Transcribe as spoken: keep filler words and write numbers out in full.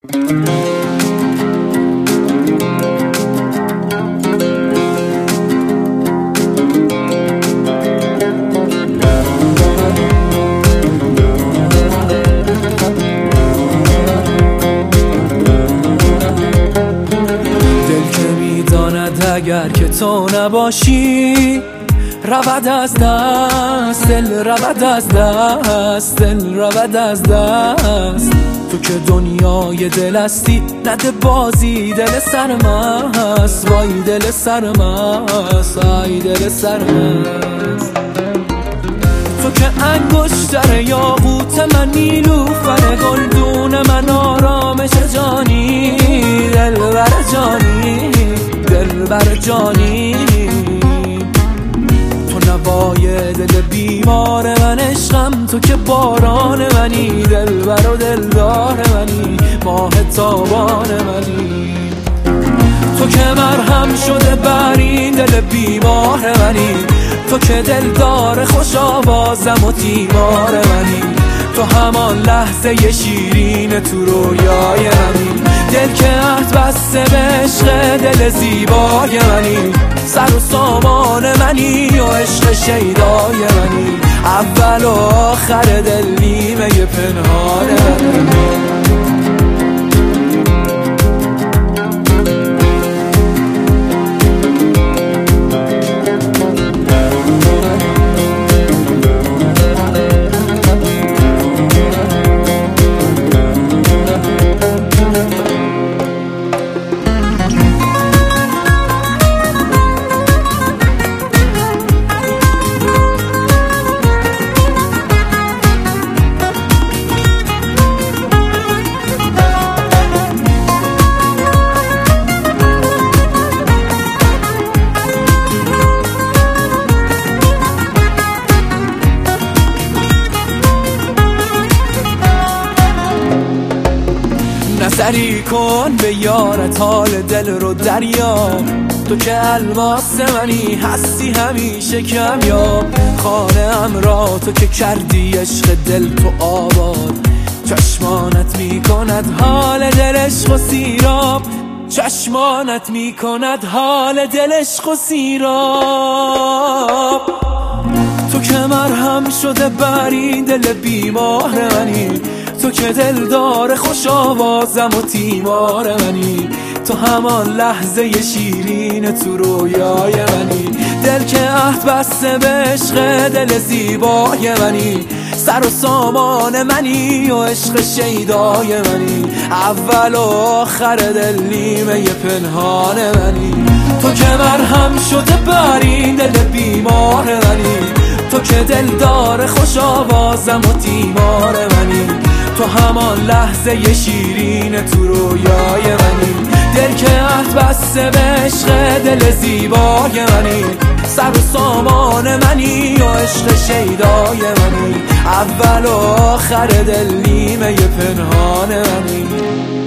اگر که تو نباشی رود از دست دل، رود از دست دل، رود از دست. تو که دنیای دل هستی نده بازی دل سرمست، وای دل سرمست، آی دل سرمست. تو که انگشتر یاقوت من، نیلوفر گلدون من، آرامش جانی، دلبر جانی، دلبر جانی. تو نوای دل بیمار من، عشقم تو که باران منی، دلبر و دلدار منی، ماه تابان منی. تو که مرهم شده بر این دل بیمار منی، تو که دلدار خوش آوازم و تیمار منی. تو همان لحظه شیرین تو رویای منی، دل که عهد بسته به عشق دل زیبای منی. سر و سامان منی و عشق شیدای منی، اول و آخر دل نیمه پنهان منی. نظری کن به یارت، حال دل رو دریا. تو که الماس منی، هستی همیشه کمیاب. خانه ام را تو که کردی عشق دل تو آباد. چشمانت می کند حال دل عشق و سیراب، چشمانت می کند حال دل عشق و سیراب. تو که مرهم شده بر این دل بیمار منی، تو که دلدار خوش آوازم و تیمار منی. تو همان لحظه شیرین تو رویای منی، دل که عهد بسته به عشق دل زیبای منی. سر و سامان منی و عشق شیدای منی، اول و آخر دل نیمه پنهان منی. تو که مرهم شده بر این دل بیمار منی، تو که دلدار خوش آوازم و تیمار منی. تو همان لحظه شیرین تو رویای منی، دل که عهد بسته به عشق دل زیبای منی. سر و سامان منی و عشق شیدای منی، اول و آخر دل نیمه پنهان منی.